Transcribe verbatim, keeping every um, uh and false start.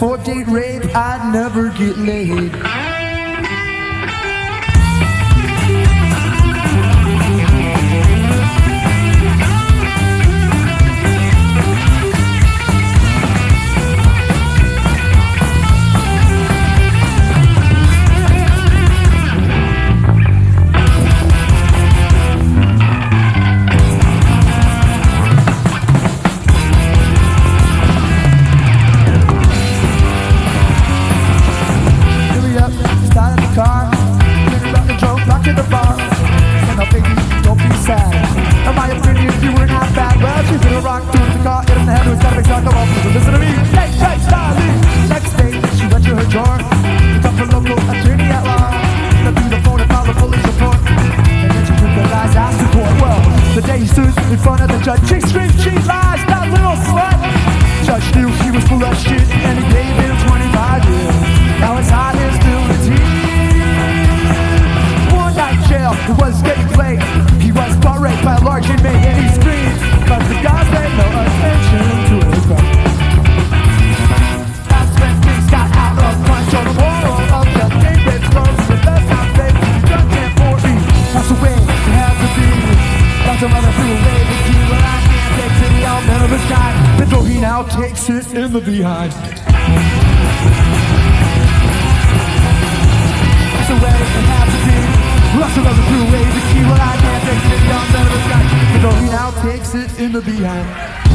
four-date rape, I'd never get laid. In front of the judge, she screamed, she lies, that little slut. Judge knew he was full of shit, and he gave him twenty-five years. Now his heart is filled with tears. One night jail, it was getting late. He was butt raped by a large inmate, and he screamed, but the guys paid no attention to his cry. That's when things got out of control. The moral of the game gets close, but that's not fake. Judge can't for me, that's the way it has to be. That's a mother threw away the key, but I can't take to the old man of his guy. And so he now takes it in the behind. That's the way it has to be. That's a mother threw away the key, but I can't take to the old man of his guy. And so he now takes it in the behind.